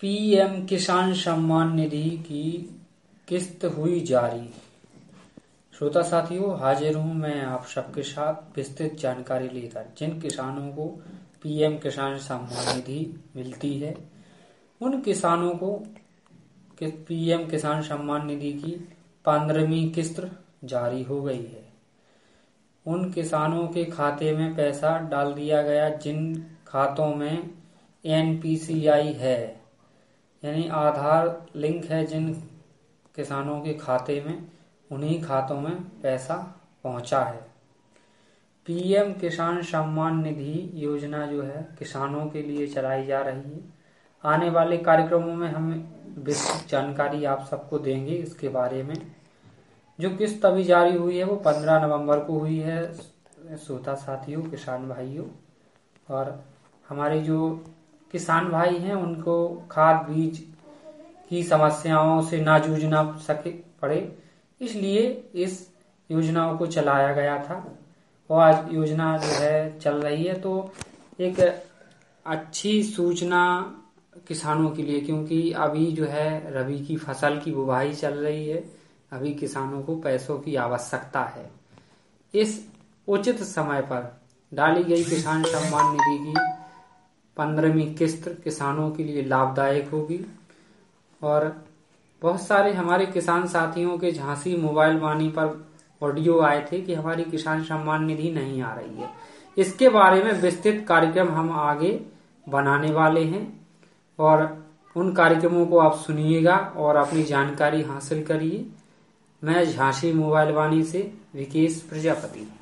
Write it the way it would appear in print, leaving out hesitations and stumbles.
PM किसान सम्मान निधि की किस्त हुई जारी। श्रोता साथियों, हाजिर हूं मैं आप सबके साथ विस्तृत जानकारी लेकर। जिन किसानों को पीएम किसान सम्मान निधि मिलती है, उन किसानों को पीएम किसान सम्मान निधि की 15वीं किस्त जारी हो गई है। उन किसानों के खाते में पैसा डाल दिया गया जिन खातों में एनपीसीआई है, यानी आधार लिंक है। जिन किसानों के खाते में, उन्हीं खातों में पैसा पहुंचा है। पीएम किसान सम्मान निधि योजना जो है किसानों के लिए चलाई जा रही है। आने वाले कार्यक्रमों में हम विस्तृत जानकारी आप सबको देंगे इसके बारे में। जो किस्त अभी जारी हुई है वो 15 नवंबर को हुई है श्रोता साथियों, किसान भाइयों। और हमारे जो किसान भाई हैं उनको खाद बीज की समस्याओं से ना जूझना पड़े, इसलिए इस योजनाओं को चलाया गया था। और आज योजना जो है चल रही है, तो एक अच्छी सूचना किसानों के लिए, क्योंकि अभी जो है रबी की फसल की बुवाई चल रही है। अभी किसानों को पैसों की आवश्यकता है। इस उचित समय पर डाली गई किसान सम्मान निधि की 15वीं किस्त किसानों के लिए लाभदायक होगी। और बहुत सारे हमारे किसान साथियों के झांसी मोबाइल वाणी पर ऑडियो आए थे कि हमारी किसान सम्मान निधि नहीं आ रही है। इसके बारे में विस्तृत कार्यक्रम हम आगे बनाने वाले हैं और उन कार्यक्रमों को आप सुनिएगा और अपनी जानकारी हासिल करिए। मैं झांसी मोबाइल वाणी से विकेश प्रजापति।